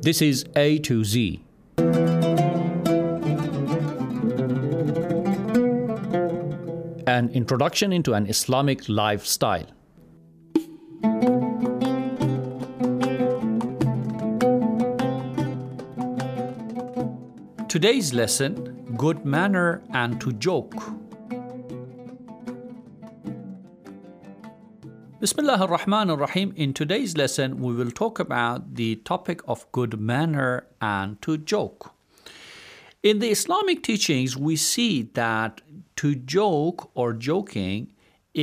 This is A to Z. An introduction into an Islamic lifestyle. Today's lesson, good manner and to joke. Bismillah ar-Rahman ar-Rahim. In today's lesson, we will talk about the topic of good manner and to joke. In the Islamic teachings, we see that to joke or joking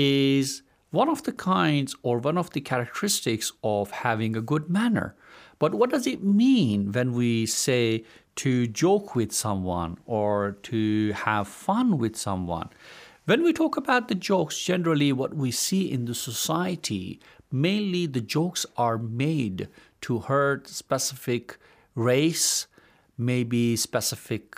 is one of the kinds or one of the characteristics of having a good manner. But what does it mean when we say to joke with someone or to have fun with someone? When we talk about the jokes, generally what we see in the society, mainly the jokes are made to hurt specific race, maybe specific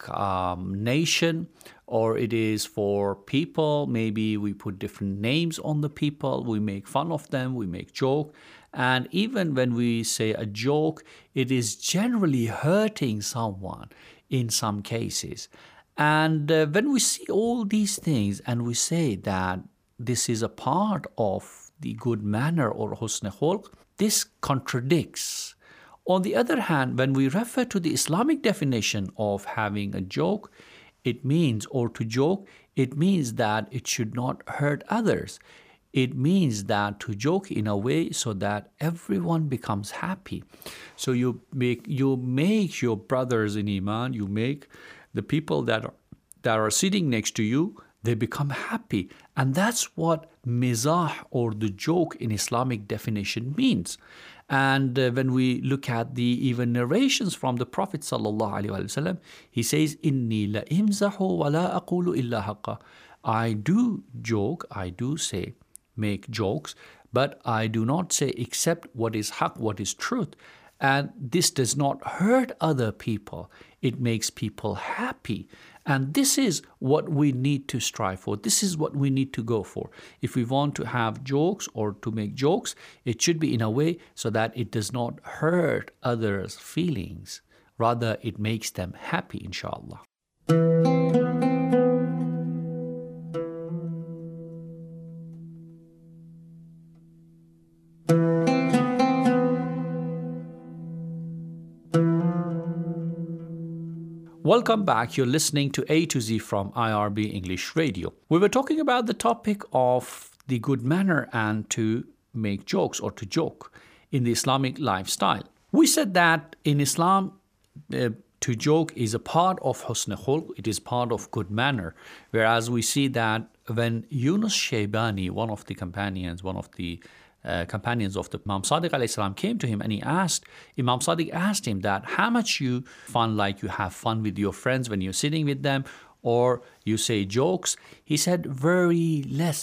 nation, or it is for people. Maybe we put different names on the people, we make fun of them, we make joke. And even when we say a joke, it is generally hurting someone in some cases. And when we see all these things and we say that this is a part of the good manner or husn khulq, this contradicts. On the other hand, when we refer to the Islamic definition of having a joke, it means, or to joke, it means that it should not hurt others. It means that to joke in a way so that everyone becomes happy. So you make your brothers in Iman, you make the people that are sitting next to you, they become happy. And that's what mizah or the joke in Islamic definition means. And when we look at the even narrations from the Prophet ﷺ, he says, Inni la imzahu wa la aqulu illa haqqa. I do joke, I do say, make jokes, but I do not say except what is haqq, what is truth. And this does not hurt other people. It makes people happy. And this is what we need to strive for. This is what we need to go for. If we want to have jokes or to make jokes, it should be in a way so that it does not hurt others' feelings. Rather, it makes them happy, inshallah. Welcome back. You're listening to A to Z from IRB English Radio. We were talking about the topic of the good manner and to make jokes or to joke in the Islamic lifestyle. We said that in Islam, to joke is a part of husn khulq, it is part of good manner. Whereas we see that when Yunus Shaybani, one of the companions of the Imam Sadiq alayhi salam, came to him and Imam Sadiq asked him that how much you fun, like you have fun with your friends when you're sitting with them or you say jokes. He said very less.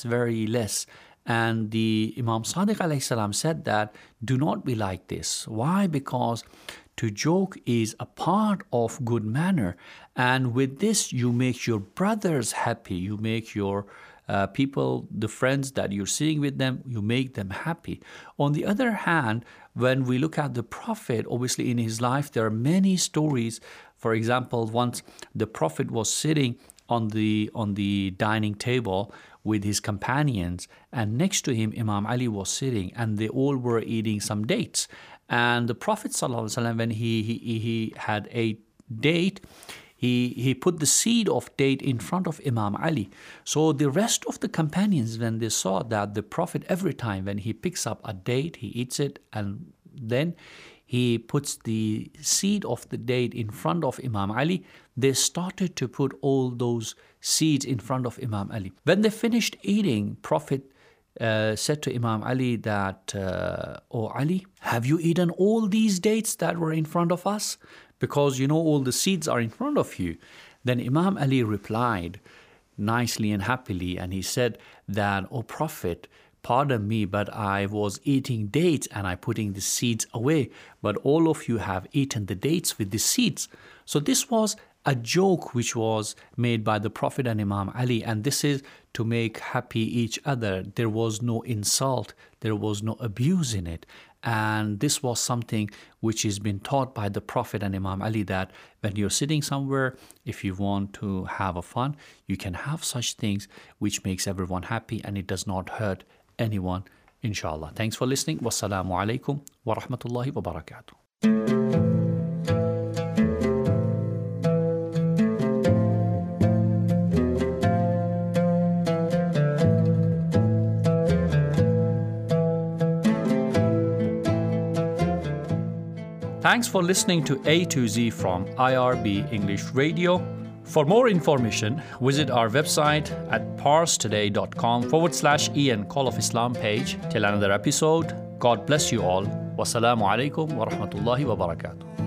And the Imam Sadiq alayhi salam said that do not be like this. Why? Because to joke is a part of good manner. And with this, you make your brothers happy. You make your people, the friends that you're sitting with them, you make them happy. On the other hand, when we look at the Prophet, obviously in his life, there are many stories. For example, once the Prophet was sitting on the dining table with his companions, and next to him, Imam Ali was sitting, and they all were eating some dates. And the Prophet ﷺ, when he had a date, he put the seed of date in front of Imam Ali. So the rest of the companions, when they saw that the Prophet, every time when he picks up a date, he eats it, and then he puts the seed of the date in front of Imam Ali, they started to put all those seeds in front of Imam Ali. When they finished eating, Prophet said to Imam Ali that, "Oh Ali, have you eaten all these dates that were in front of us? Because you know all the seeds are in front of you." Then Imam Ali replied nicely and happily, and he said that, "Oh Prophet, pardon me, but I was eating dates and I'm putting the seeds away, but all of you have eaten the dates with the seeds." So this was a joke which was made by the Prophet and Imam Ali, and this is to make happy each other. There was no insult, there was no abuse in it. And this was something which has been taught by the Prophet and Imam Ali, that when you're sitting somewhere, if you want to have a fun, you can have such things which makes everyone happy and it does not hurt anyone, inshallah. Thanks for listening. Wassalamu alaikum wa rahmatullahi wa barakatuh. Thanks for listening to A to Z from IRB English Radio. For more information, visit our website at parstoday.com/Ian Call of Islam page. Till another episode, God bless you all. Wassalamu alaikum wa rahmatullahi wa barakatuh.